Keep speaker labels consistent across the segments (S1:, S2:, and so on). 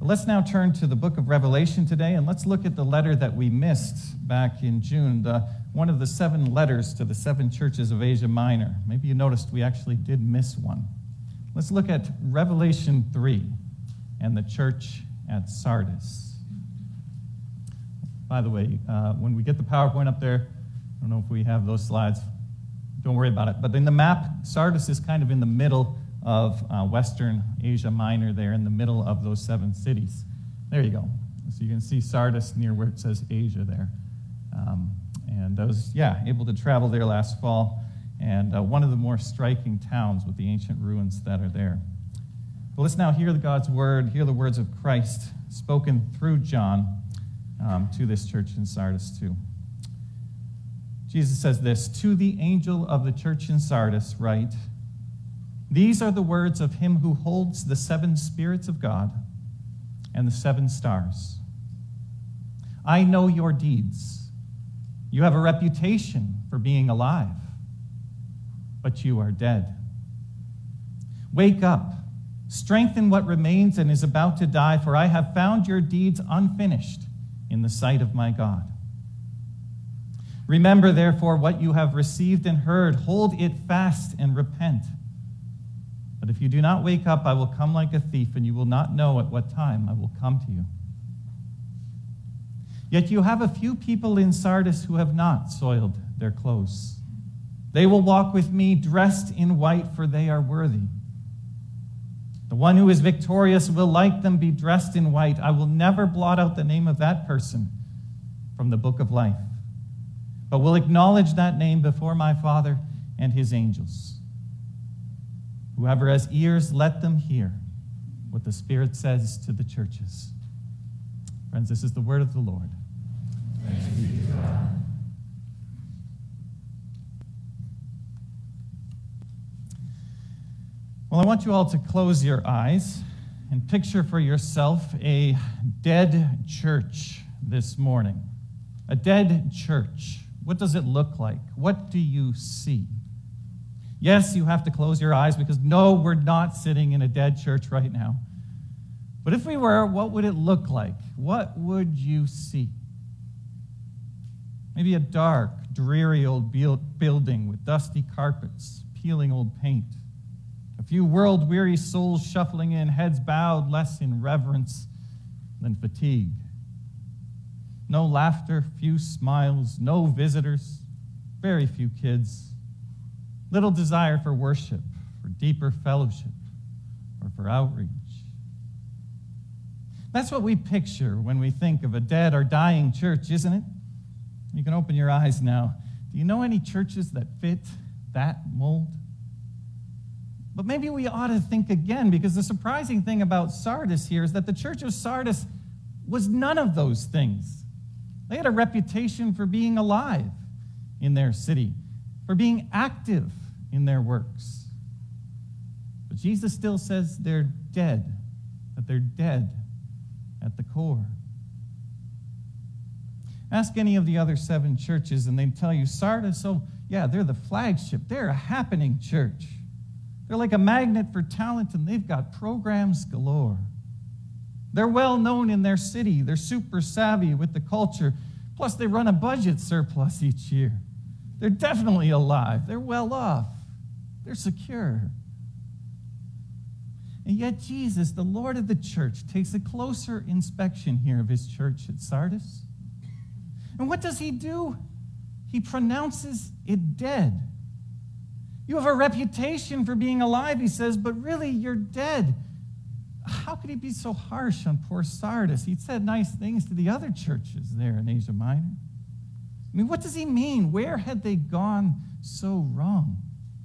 S1: But let's now turn to the book of Revelation today, and let's look at the letter that we missed back in June, one of the 7 letters to the 7 churches of Asia Minor. Maybe you noticed we actually did miss one. Let's look at Revelation 3 and the church at Sardis. By the way, when we get the PowerPoint up there, I don't know if we have those slides. Don't worry about it. But in the map, Sardis is kind of in the middle of Western Asia Minor there, in the middle of those 7 cities. There you go. So you can see Sardis near where it says Asia there. And I was, able to travel there last fall, and one of the more striking towns with the ancient ruins that are there. But let's now hear God's word, hear the words of Christ spoken through John to this church in Sardis too. Jesus says this, "To the angel of the church in Sardis write, these are the words of him who holds the 7 spirits of God and the 7 stars. I know your deeds. You have a reputation for being alive, but you are dead. Wake up, strengthen what remains and is about to die, for I have found your deeds unfinished in the sight of my God. Remember, therefore, what you have received and heard. Hold it fast and repent. But if you do not wake up, I will come like a thief, and you will not know at what time I will come to you. Yet you have a few people in Sardis who have not soiled their clothes. They will walk with me dressed in white, for they are worthy. The one who is victorious will, like them, be dressed in white. I will never blot out the name of that person from the book of life, but will acknowledge that name before my Father and his angels. Whoever has ears, let them hear what the Spirit says to the churches." Friends, this is the word of the Lord.
S2: Thanks be to God.
S1: Well, I want you all to close your eyes and picture for yourself a dead church this morning. A dead church. What does it look like? What do you see? Yes, you have to close your eyes because no, we're not sitting in a dead church right now. But if we were, what would it look like? What would you see? Maybe a dark, dreary old building with dusty carpets, peeling old paint. A few world-weary souls shuffling in, heads bowed less in reverence than fatigue. No laughter, few smiles, no visitors, very few kids. Little desire for worship, for deeper fellowship, or for outreach. That's what we picture when we think of a dead or dying church, isn't it? You can open your eyes now. Do you know any churches that fit that mold? But maybe we ought to think again, because the surprising thing about Sardis here is that the church of Sardis was none of those things. They had a reputation for being alive in their city, for being active in their works. But Jesus still says they're dead, that they're dead at the core. Ask any of the other 7 churches and they'd tell you, Sardis, they're the flagship. They're a happening church. They're like a magnet for talent, and they've got programs galore. They're well known in their city. They're super savvy with the culture. Plus, they run a budget surplus each year. They're definitely alive. They're well off. They're secure. And yet Jesus, the Lord of the church, takes a closer inspection here of his church at Sardis. And what does he do? He pronounces it dead. You have a reputation for being alive, he says, but really you're dead. How could he be so harsh on poor Sardis? He'd said nice things to the other churches there in Asia Minor. I mean, what does he mean? Where had they gone so wrong?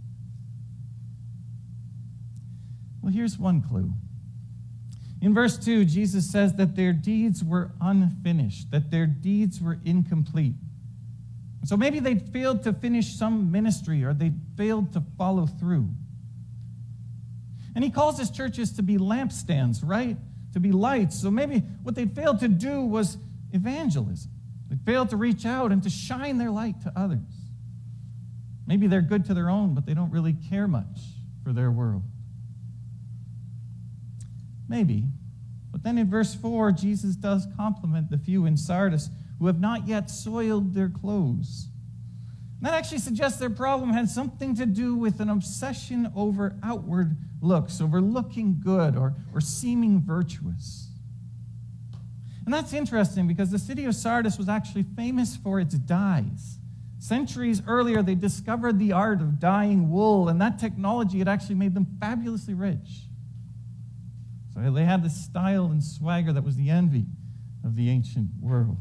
S1: Well, here's one clue. In verse 2, Jesus says that their deeds were unfinished, that their deeds were incomplete. So maybe they failed to finish some ministry, or they failed to follow through. And he calls his churches to be lampstands, right? To be lights. So maybe what they failed to do was evangelism. They failed to reach out and to shine their light to others. Maybe they're good to their own, but they don't really care much for their world. Maybe But then in verse 4, Jesus does compliment the few in Sardis who have not yet soiled their clothes. And that actually suggests their problem had something to do with an obsession over outward looks, over looking good or seeming virtuous. And that's interesting because the city of Sardis was actually famous for its dyes. Centuries earlier, they discovered the art of dyeing wool, and that technology had actually made them fabulously rich. So they had this style and swagger that was the envy of the ancient world.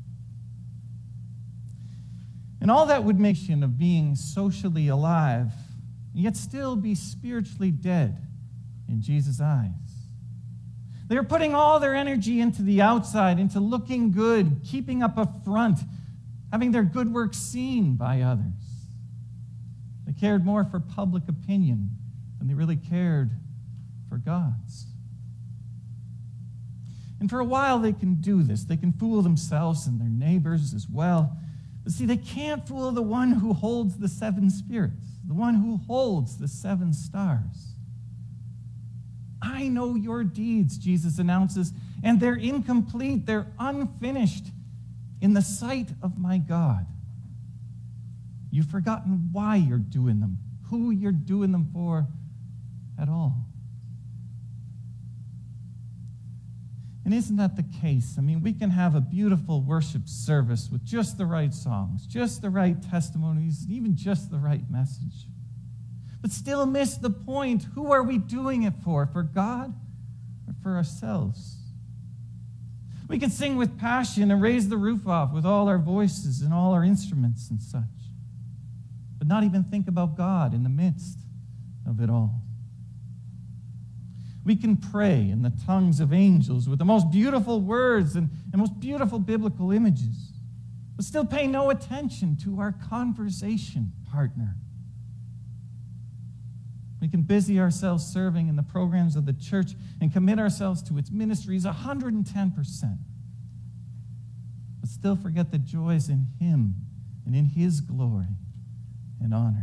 S1: And all that would make of being socially alive, yet still be spiritually dead in Jesus' eyes. They were putting all their energy into the outside, into looking good, keeping up a front, having their good work seen by others. They cared more for public opinion than they really cared for God's. And for a while they can do this. They can fool themselves and their neighbors as well. But see, they can't fool the one who holds the seven spirits, the one who holds the seven stars. I know your deeds, Jesus announces, and they're incomplete, they're unfinished in the sight of my God. You've forgotten why you're doing them, who you're doing them for at all. And isn't that the case? I mean, we can have a beautiful worship service with just the right songs, just the right testimonies, even just the right message, but still miss the point. Who are we doing it for? For God or for ourselves? We can sing with passion and raise the roof off with all our voices and all our instruments and such, but not even think about God in the midst of it all. We can pray in the tongues of angels with the most beautiful words and most beautiful biblical images, but still pay no attention to our conversation partner. We can busy ourselves serving in the programs of the church and commit ourselves to its ministries 110%, but still forget the joys in Him and in His glory and honor.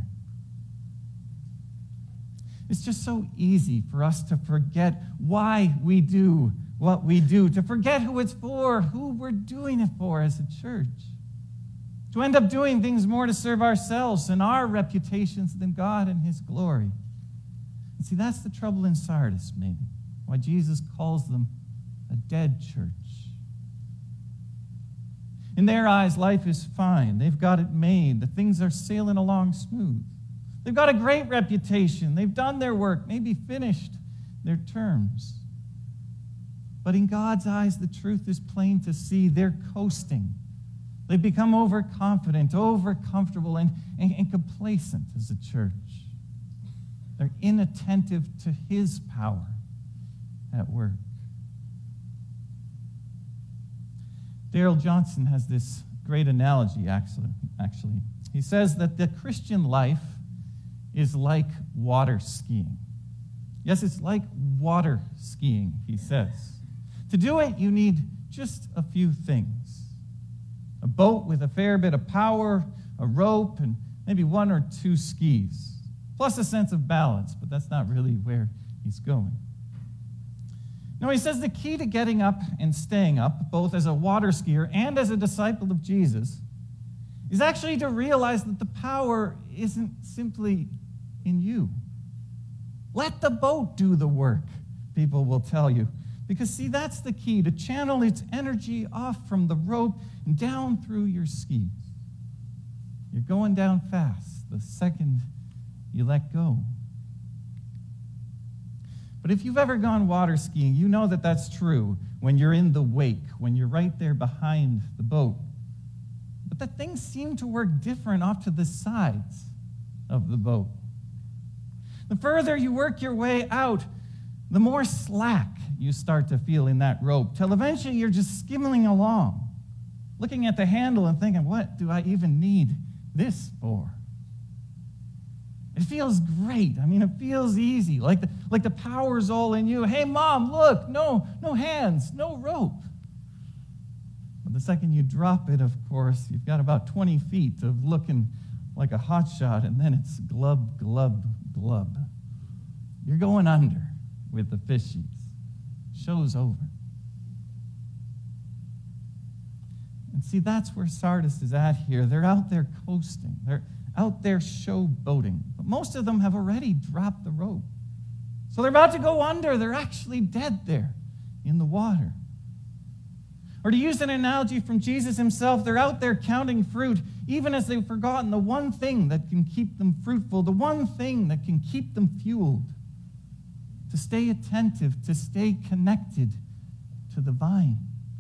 S1: It's just so easy for us to forget why we do what we do, to forget who it's for, who we're doing it for as a church, to end up doing things more to serve ourselves and our reputations than God and His glory. And see, that's the trouble in Sardis, maybe, why Jesus calls them a dead church. In their eyes, life is fine. They've got it made. The things are sailing along smooth. They've got a great reputation. They've done their work, maybe finished their terms. But in God's eyes, the truth is plain to see. They're coasting. They've become overconfident, overcomfortable, and complacent as a church. They're inattentive to His power at work. Darrell Johnson has this great analogy, actually. He says that the Christian life is like water skiing. Yes, it's like water skiing, he says. To do it, you need just a few things. A boat with a fair bit of power, a rope, and maybe one or two skis, plus a sense of balance, but that's not really where he's going. No, he says the key to getting up and staying up, both as a water skier and as a disciple of Jesus, is actually to realize that the power isn't simply in you. Let the boat do the work, people will tell you. Because, see, that's the key, to channel its energy off from the rope and down through your skis. You're going down fast the second you let go. But if you've ever gone water skiing, you know that that's true when you're in the wake, when you're right there behind the boat. But that things seem to work different off to the sides of the boat. The further you work your way out, the more slack you start to feel in that rope, till eventually you're just skimming along, looking at the handle and thinking, what do I even need this for? It feels great. I mean, it feels easy, like the power's all in you. Hey, Mom, look, no hands, no rope. But the second you drop it, of course, you've got about 20 feet of looking like a hot shot, and then it's glub, glub, glub. You're going under with the fishies. Show's over. see, that's where Sardis is at here. They're out there coasting. They're out there showboating. But most of them have already dropped the rope. So they're about to go under. They're actually dead there in the water. Or to use an analogy from Jesus himself, they're out there counting fruit, even as they've forgotten the one thing that can keep them fruitful, the one thing that can keep them fueled, to stay attentive, to stay connected to the vine.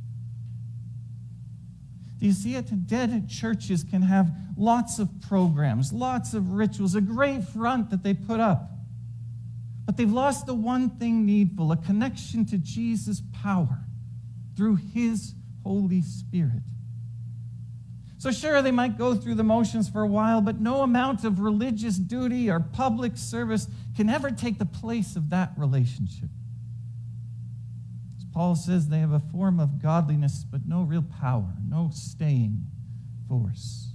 S1: Do you see it? Dead churches can have lots of programs, lots of rituals, a great front that they put up. But they've lost the one thing needful, a connection to Jesus' power through his Holy Spirit. So sure, they might go through the motions for a while, but no amount of religious duty or public service can ever take the place of that relationship. As Paul says, they have a form of godliness, but no real power, no staying force.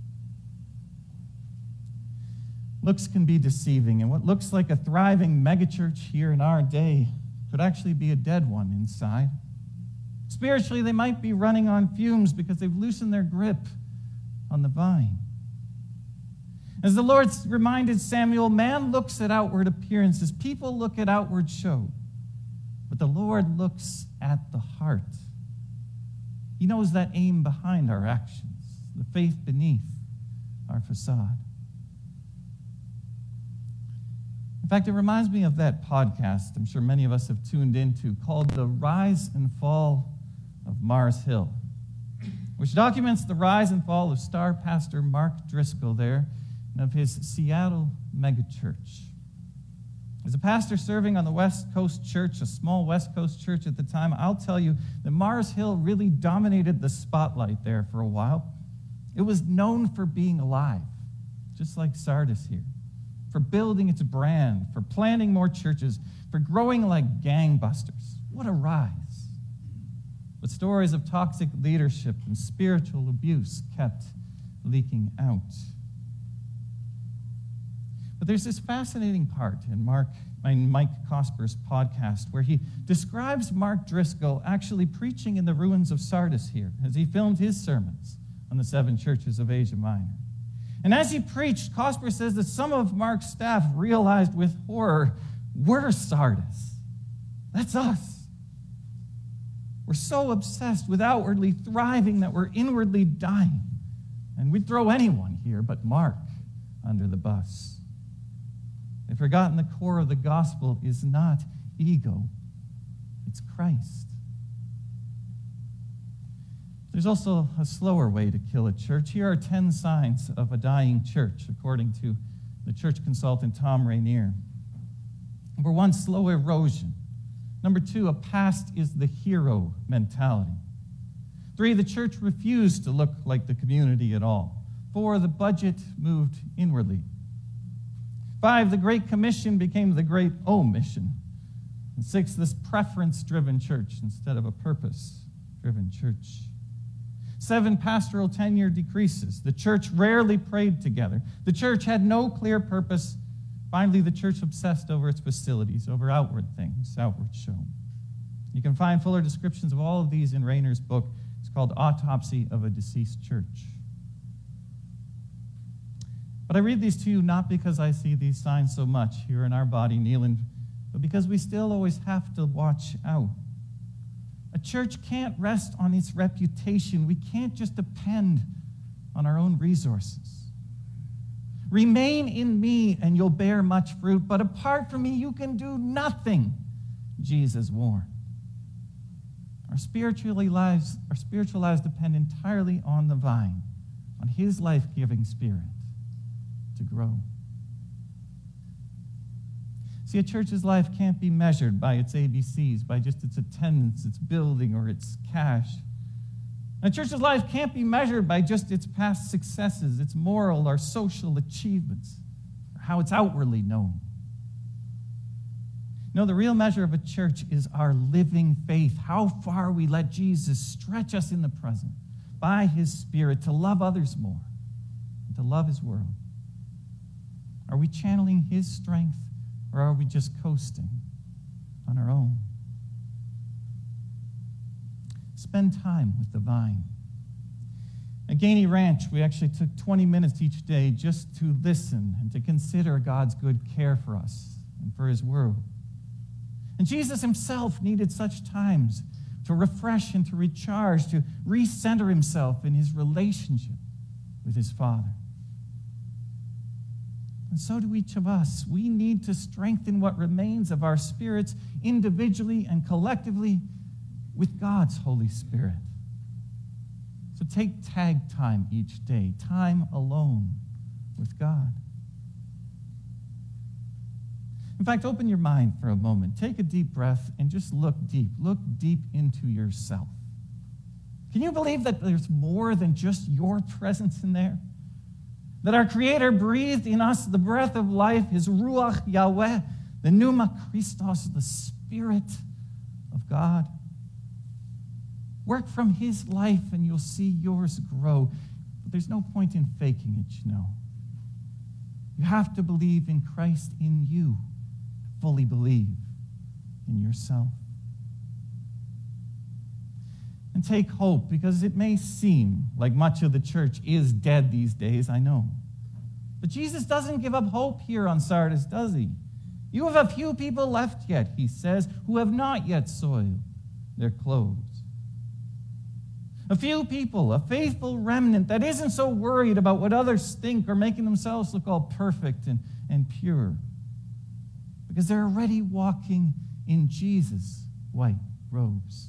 S1: Looks can be deceiving, and what looks like a thriving megachurch here in our day could actually be a dead one inside. Spiritually, they might be running on fumes because they've loosened their grip on the vine. As the Lord reminded Samuel, man looks at outward appearances. People look at outward show. But the Lord looks at the heart. He knows that aim behind our actions, the faith beneath our facade. In fact, it reminds me of that podcast I'm sure many of us have tuned into called The Rise and Fall of Mars Hill, which documents the rise and fall of star pastor Mark Driscoll there and of his Seattle megachurch. As a pastor serving on the West Coast Church, a small West Coast church at the time, I'll tell you that Mars Hill really dominated the spotlight there for a while. It was known for being alive, just like Sardis here, for building its brand, for planting more churches, for growing like gangbusters. What a rise. But stories of toxic leadership and spiritual abuse kept leaking out. But there's this fascinating part in Mike Cosper's podcast where he describes Mark Driscoll actually preaching in the ruins of Sardis here as he filmed his sermons on the 7 churches of Asia Minor. And as he preached, Cosper says that some of Mark's staff realized with horror, we're Sardis. That's us. We're so obsessed with outwardly thriving that we're inwardly dying. And we'd throw anyone here but Mark under the bus. They've forgotten the core of the gospel is not ego, it's Christ. There's also a slower way to kill a church. Here are 10 signs of a dying church, according to the church consultant Tom Rainier. Number 1, slow erosion. Number 2, a past is the hero mentality. 3, the church refused to look like the community at all. 4, the budget moved inwardly. 5, the Great Commission became the Great Omission. And 6, this preference-driven church instead of a purpose-driven church. 7, pastoral tenure decreases. The church rarely prayed together. The church had no clear purpose. Finally, the church obsessed over its facilities, over outward things, outward show. You can find fuller descriptions of all of these in Rainer's book. It's called Autopsy of a Deceased Church. But I read these to you not because I see these signs so much here in our body, Neelan, but because we still always have to watch out. A church can't rest on its reputation. We can't just depend on our own resources. Remain in me and you'll bear much fruit, but apart from me you can do nothing, Jesus warned. Our spiritual lives depend entirely on the vine, on his life-giving spirit to grow. See, a church's life can't be measured by its ABCs, by just its attendance, its building, or its cash. A church's life can't be measured by just its past successes, its moral or social achievements, or how it's outwardly known. No, the real measure of a church is our living faith, how far we let Jesus stretch us in the present by his Spirit to love others more and to love his world. Are we channeling his strength, or are we just coasting on our own? Spend time with the vine. At Gainey Ranch, we actually took 20 minutes each day just to listen and to consider God's good care for us and for his world. And Jesus himself needed such times to refresh and to recharge, to recenter himself in his relationship with his Father. And so do each of us. We need to strengthen what remains of our spirits individually and collectively with God's Holy Spirit. So take tag time each day, time alone with God. In fact, open your mind for a moment. Take a deep breath and just look deep. Look deep into yourself. Can you believe that there's more than just your presence in there? That our Creator breathed in us the breath of life, his Ruach Yahweh, the Pneuma Christos, the Spirit of God. Work from his life and you'll see yours grow. But there's no point in faking it, you know. You have to believe in Christ in you, to fully believe in yourself. And take hope, because it may seem like much of the church is dead these days, I know. But Jesus doesn't give up hope here on Sardis, does he? You have a few people left yet, he says, who have not yet soiled their clothes. A few people, a faithful remnant that isn't so worried about what others think or making themselves look all perfect and pure. Because they're already walking in Jesus' white robes.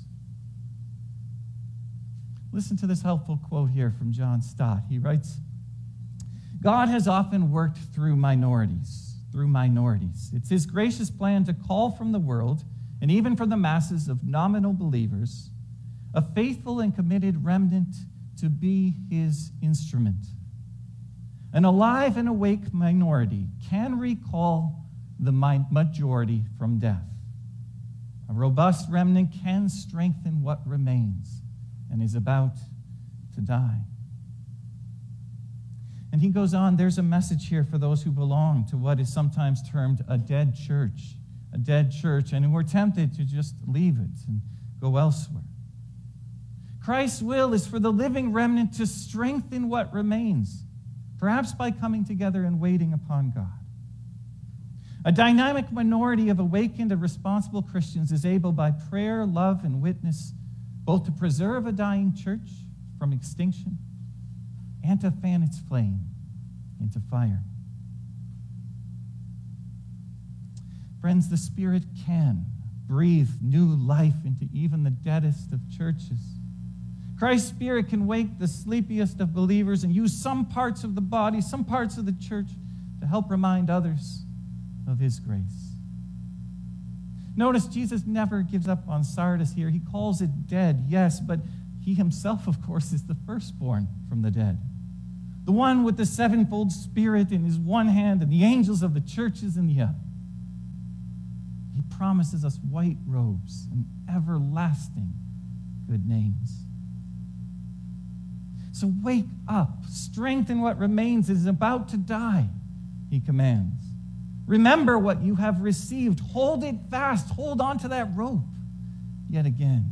S1: Listen to this helpful quote here from John Stott. He writes, God has often worked through minorities. It's his gracious plan to call from the world, and even from the masses of nominal believers, a faithful and committed remnant to be his instrument. An alive and awake minority can recall the majority from death. A robust remnant can strengthen what remains and is about to die. And he goes on, there's a message here for those who belong to what is sometimes termed a dead church, and who are tempted to just leave it and go elsewhere. Christ's will is for the living remnant to strengthen what remains, perhaps by coming together and waiting upon God. A dynamic minority of awakened and responsible Christians is able by prayer, love, and witness both to preserve a dying church from extinction and to fan its flame into fire. Friends, the Spirit can breathe new life into even the deadest of churches. Christ's Spirit can wake the sleepiest of believers and use some parts of the body, some parts of the church, to help remind others of his grace. Notice Jesus never gives up on Sardis here. He calls it dead, yes, but he himself, of course, is the firstborn from the dead. The one with the sevenfold Spirit in his one hand and the angels of the churches in the other. He promises us white robes and everlasting good names. So wake up, strengthen what remains, it is about to die, he commands. Remember what you have received. Hold it fast. Hold on to that rope yet again.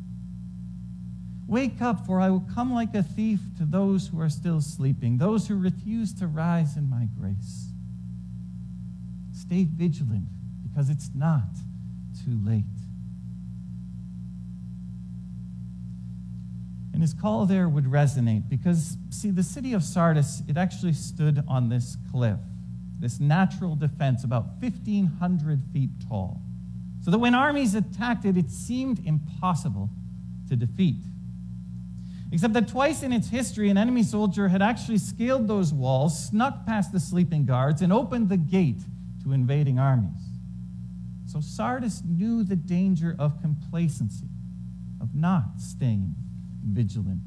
S1: Wake up, for I will come like a thief to those who are still sleeping, those who refuse to rise in my grace. Stay vigilant, because it's not too late. And his call there would resonate because, see, the city of Sardis, it actually stood on this cliff, this natural defense about 1,500 feet tall. So that when armies attacked it, it seemed impossible to defeat. Except that twice in its history, an enemy soldier had actually scaled those walls, snuck past the sleeping guards, and opened the gate to invading armies. So Sardis knew the danger of complacency, of not staying vigilant.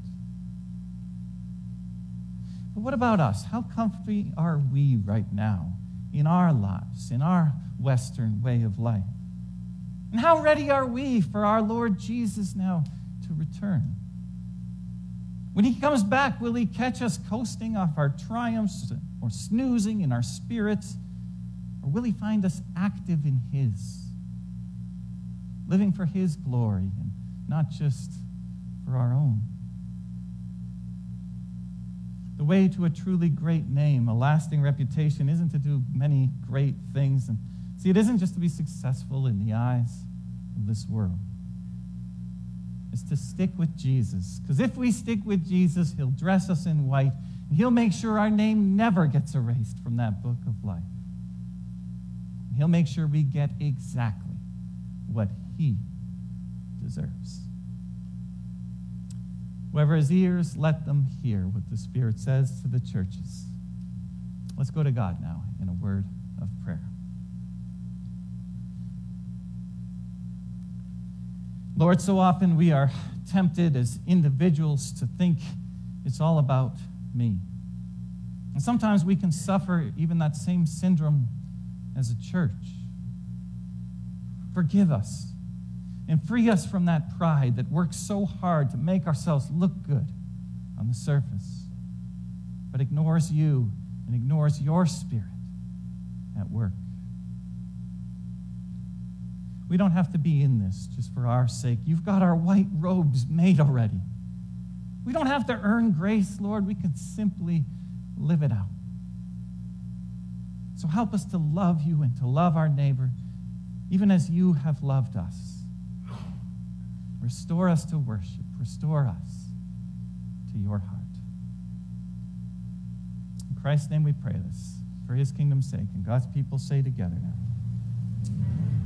S1: But what about us? How comfy are we right now in our lives, in our Western way of life? And how ready are we for our Lord Jesus now to return? When he comes back, will he catch us coasting off our triumphs or snoozing in our spirits? Or will he find us active in his, living for his glory and not just for our own? The way to a truly great name, a lasting reputation, isn't to do many great things. And see, it isn't just to be successful in the eyes of this world. It's to stick with Jesus. Because if we stick with Jesus, he'll dress us in white, and he'll make sure our name never gets erased from that book of life. He'll make sure we get exactly what he deserves. Whoever has ears, let them hear what the Spirit says to the churches. Let's go to God now in a word of prayer. Lord, so often we are tempted as individuals to think it's all about me. And sometimes we can suffer even that same syndrome as a church. Forgive us and free us from that pride that works so hard to make ourselves look good on the surface, but ignores you and ignores your Spirit at work. We don't have to be in this just for our sake. You've got our white robes made already. We don't have to earn grace, Lord. We can simply live it out. So help us to love you and to love our neighbor, even as you have loved us. Restore us to worship. Restore us to your heart. In Christ's name we pray this, for his kingdom's sake. And God's people say together now.